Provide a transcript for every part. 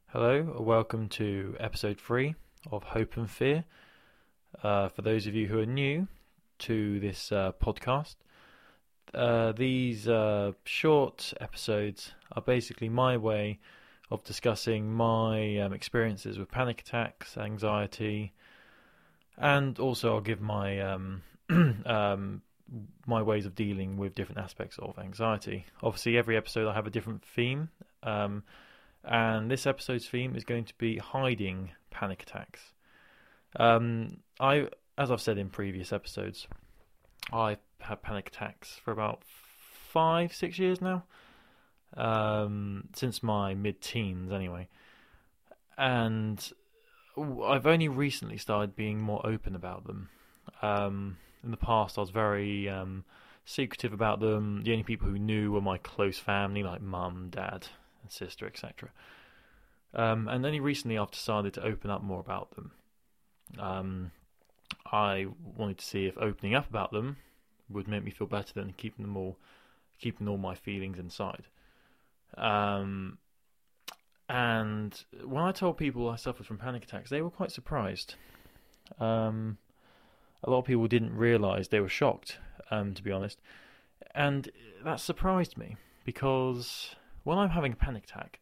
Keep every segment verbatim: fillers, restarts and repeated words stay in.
Hello, welcome to episode three of Hope and Fear. Uh, for those of you who are new to this uh, podcast, uh, these uh, short episodes are basically my way of discussing my um, experiences with panic attacks, anxiety, and also I'll give my um, um, my ways of dealing with different aspects of anxiety. Obviously, every episode I have a different theme. Um, And this episode's theme is going to be hiding panic attacks. Um, I, as I've said in previous episodes, I've had panic attacks for about five, six years now, um, since my mid-teens anyway. And I've only recently started being more open about them. Um, in the past, I was very um, secretive about them. The only people who knew were my close family, like mum, dad, and sister, et cetera. Um, and only recently I've decided to open up more about them. Um, I wanted to see if opening up about them would make me feel better than keeping them all, keeping all my feelings inside. Um, and when I told people I suffered from panic attacks, they were quite surprised. Um, a lot of people didn't realise, they were shocked, um, to be honest. And that surprised me, because when I'm having a panic attack,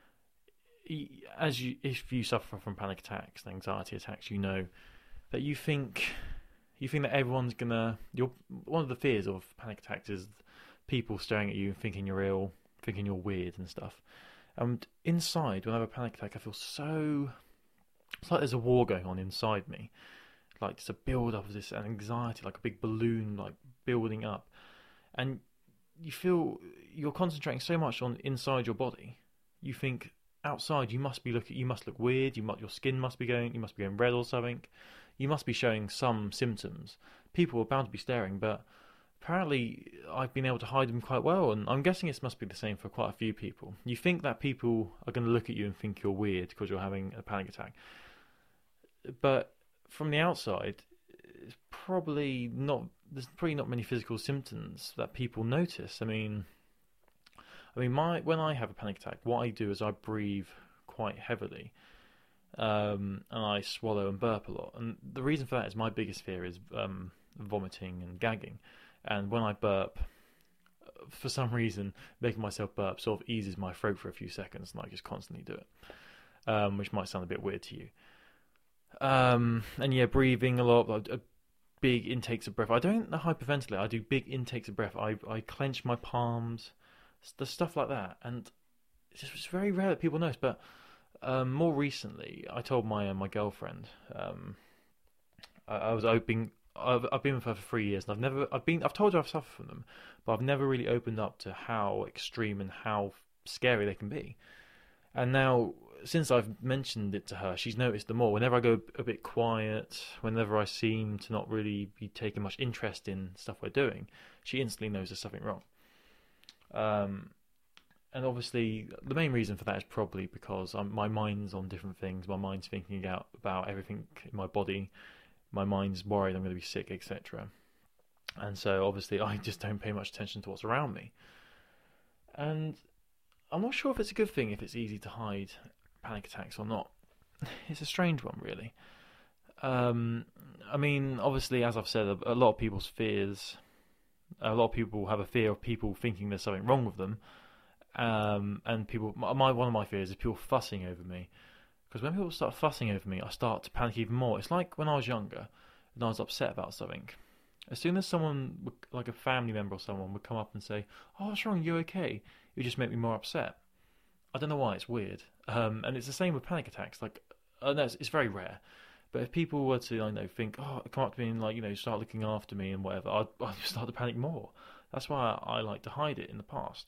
as you, if you suffer from panic attacks and anxiety attacks, you know that you think you think that everyone's gonna. You're, one of the fears of panic attacks is people staring at you and thinking you're ill, thinking you're weird and stuff. And inside, when I have a panic attack, I feel so. It's like there's a war going on inside me, like just a build up of this anxiety, like a big balloon, like building up, and you feel you're concentrating so much on inside your body. You think outside you must be looking, you must look weird. You must, your skin must be going, you must be going red or something. You must be showing some symptoms. People are bound to be staring, but apparently I've been able to hide them quite well, and I'm guessing it must be the same for quite a few people. You think that people are going to look at you and think you're weird because you're having a panic attack, but from the outside, it's probably not. There's probably not many physical symptoms that people notice. I mean, I mean, my when I have a panic attack, what I do is I breathe quite heavily, um, and I swallow and burp a lot. And the reason for that is my biggest fear is um, vomiting and gagging. And when I burp, for some reason, making myself burp sort of eases my throat for a few seconds, and I just constantly do it, um, which might sound a bit weird to you. Um, and yeah, breathing a lot. Uh, big intakes of breath. I don't hyperventilate. I do big intakes of breath. I I clench my palms, the stuff like that, and it's just it's very rare that people notice. But um, more recently, I told my uh, my girlfriend. Um, I, I was opening. I've I've been with her for three years, and I've never I've been I've told her I've suffered from them, but I've never really opened up to how extreme and how scary they can be. And now, since I've mentioned it to her, she's noticed them more. Whenever I go a bit quiet, whenever I seem to not really be taking much interest in stuff we're doing, she instantly knows there's something wrong. Um, and obviously, the main reason for that is probably because I'm, my mind's on different things. My mind's thinking out about everything in my body. My mind's worried I'm going to be sick, et cetera. And so, obviously, I just don't pay much attention to what's around me. And I'm not sure if it's a good thing if it's easy to hide panic attacks or not. It's a strange one, really. Um, I mean, obviously, as I've said, a, a lot of people's fears, a lot of people have a fear of people thinking there's something wrong with them. Um, and people, my one of my fears is people fussing over me. Because when people start fussing over me, I start to panic even more. It's like when I was younger and I was upset about something. As soon as someone, would, like a family member or someone, would come up and say, "Oh, what's wrong? You okay?" It would just make me more upset. I don't know why, it's weird. Um, and it's the same with panic attacks. Like, uh, no, it's, it's very rare. But if people were to, I know, think, oh, come up to me and, like, you know, start looking after me and whatever, I'd, I'd start to panic more. That's why I, I like to hide it in the past.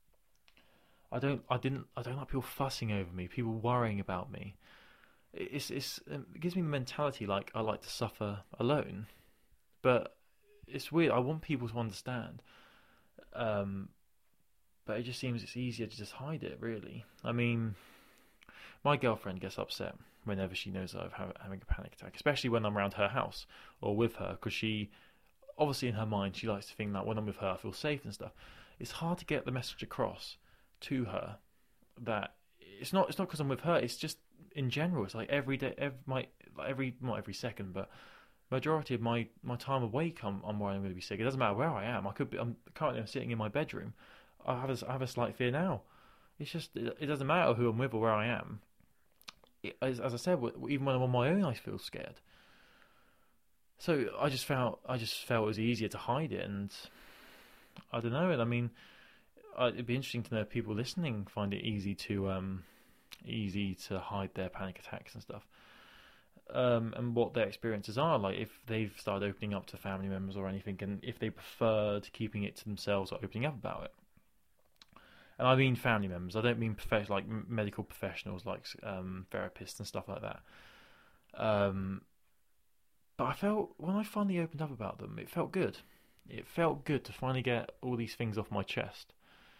I don't, I didn't, I don't like people fussing over me, people worrying about me. It's, it's, it gives me the mentality like I like to suffer alone. But it's weird. I want people to understand. Um, but it just seems it's easier to just hide it, really. I mean, my girlfriend gets upset whenever she knows that I'm having a panic attack, especially when I'm around her house or with her, because she, obviously in her mind, she likes to think that when I'm with her, I feel safe and stuff. It's hard to get the message across to her that it's not it's not because I'm with her. It's just in general. It's like every day, every my like every not every second, but majority of my, my time awake, I'm I'm worried I'm going to be sick. It doesn't matter where I am. I could be. I'm currently I'm sitting in my bedroom. I have a, I have a slight fear now. It's just it, it doesn't matter who I'm with or where I am. It, as, as I said, even when I'm on my own, I feel scared. So I just felt I just felt it was easier to hide it, and I don't know. And I mean, it'd be interesting to know if people listening find it easy to um, easy to hide their panic attacks and stuff, um, and what their experiences are like. If they've started opening up to family members or anything, and if they preferred keeping it to themselves or opening up about it. And I mean family members. I don't mean prof- like medical professionals, like um, therapists and stuff like that. Um, but I felt when I finally opened up about them, it felt good. It felt good to finally get all these things off my chest.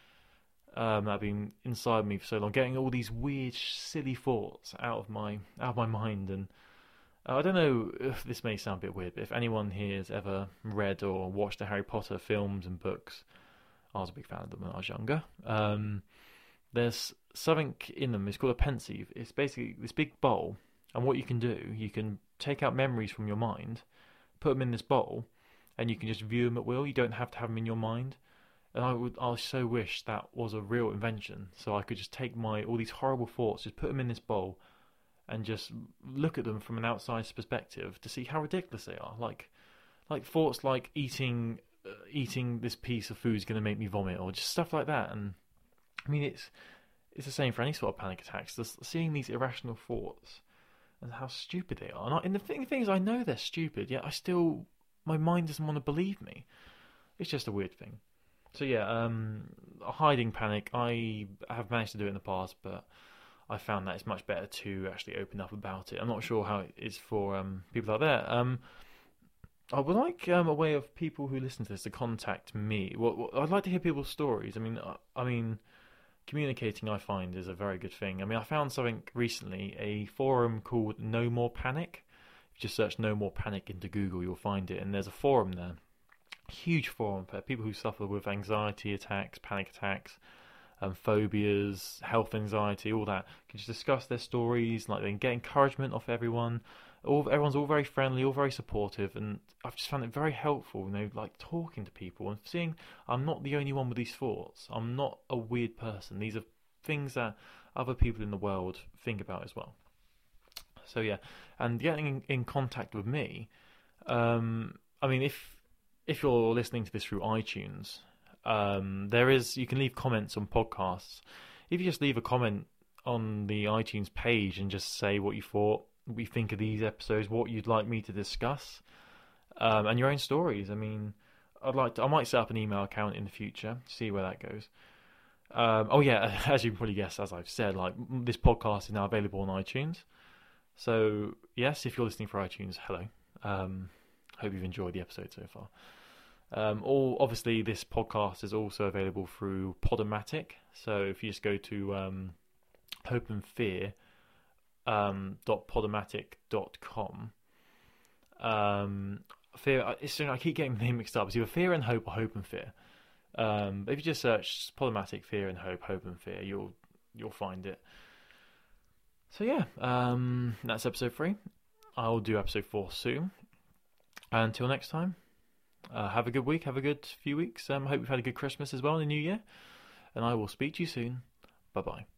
Um, that have been inside me for so long, getting all these weird, silly thoughts out of my out of my mind. And uh, I don't know if this may sound a bit weird, but if anyone here has ever read or watched the Harry Potter films and books, I was a big fan of them when I was younger. Um, there's something in them. It's called a pensieve. It's basically this big bowl, and what you can do, you can take out memories from your mind, put them in this bowl, and you can just view them at will. You don't have to have them in your mind. And I would, I so wish that was a real invention, so I could just take my all these horrible thoughts, just put them in this bowl, and just look at them from an outsider's perspective to see how ridiculous they are. Like, like thoughts like eating, uh, eating this piece of food is going to make me vomit, or just stuff like that. And I mean, it's it's the same for any sort of panic attacks. Just seeing these irrational thoughts and how stupid they are. And, I, and the thing, the thing is, I know they're stupid, yet I still, my mind doesn't want to believe me. It's just a weird thing. So yeah, um, hiding panic, I have managed to do it in the past, but I found that it's much better to actually open up about it. I'm not sure how it is for um, people out there. Um, I would like um, a way of people who listen to this to contact me. Well, well, I'd like to hear people's stories. I mean, I, I mean, communicating I find is a very good thing. I mean, I found something recently, a forum called No More Panic. If you just search No More Panic into Google, you'll find it, and there's a forum there. Huge forum for people who suffer with anxiety attacks, panic attacks, um, phobias, health anxiety, all that. You can just discuss their stories, like they can get encouragement off everyone. All everyone's all very friendly, all very supportive, and I've just found it very helpful. You know, like talking to people and seeing I'm not the only one with these thoughts. I'm not a weird person. These are things that other people in the world think about as well. So yeah, and getting in, in contact with me. Um, I mean, if If you're listening to this through iTunes, um, there is you can leave comments on podcasts. If you just leave a comment on the iTunes page and just say what you thought, what you think of these episodes, what you'd like me to discuss, um, and your own stories. I mean, I'd like to. I might set up an email account in the future, see where that goes. Um, oh yeah, as you can probably guess, as I've said, like this podcast is now available on iTunes. So yes, if you're listening for iTunes, hello. Um, hope you've enjoyed the episode so far. Um, all obviously, this podcast is also available through Podomatic. So if you just go to um, Hope and Fear um, dot podomatic dot com, um, fear. It's, I keep getting the name mixed up. It's either Fear and Hope or Hope and Fear. Um, but if you just search Podomatic, Fear and Hope, Hope and Fear, you'll you'll find it. So yeah, um, that's episode three. I'll do episode four soon. Until next time, uh, have a good week, have a good few weeks. I um, hope you've had a good Christmas as well in the new year. And I will speak to you soon. Bye-bye.